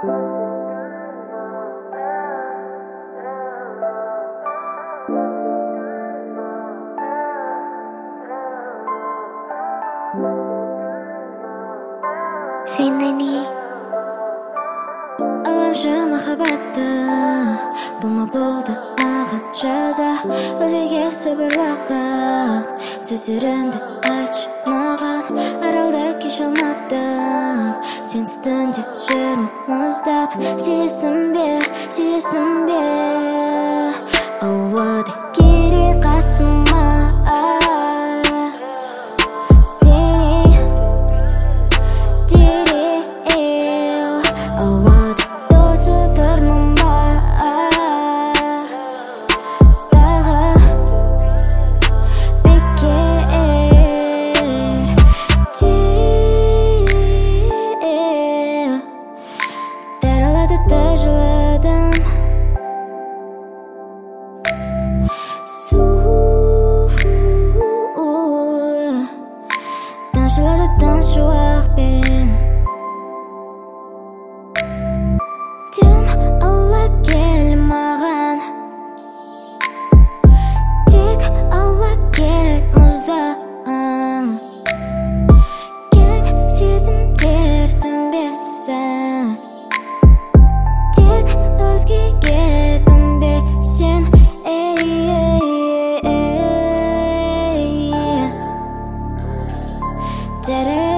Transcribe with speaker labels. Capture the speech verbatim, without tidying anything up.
Speaker 1: Сенани Аламшы махаббатты Бұлма болды маған жаза Өзеге сыбыр уақыт Сөздеріңді айтшы маған Аралда кеш алмадым Сенсіз түнде жүрмін мұздап Сезесің бе, сезесің бе Ауады керек қасыма Тамшылады таң шуақпен Дем алла кел маған Тек алла кел мұздан Кең сезімдер сөнбесін Тек өзгеге көнбе сен Da-da-da